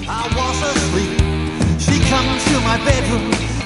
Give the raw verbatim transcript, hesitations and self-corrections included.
I was asleep. She comes to my bedroom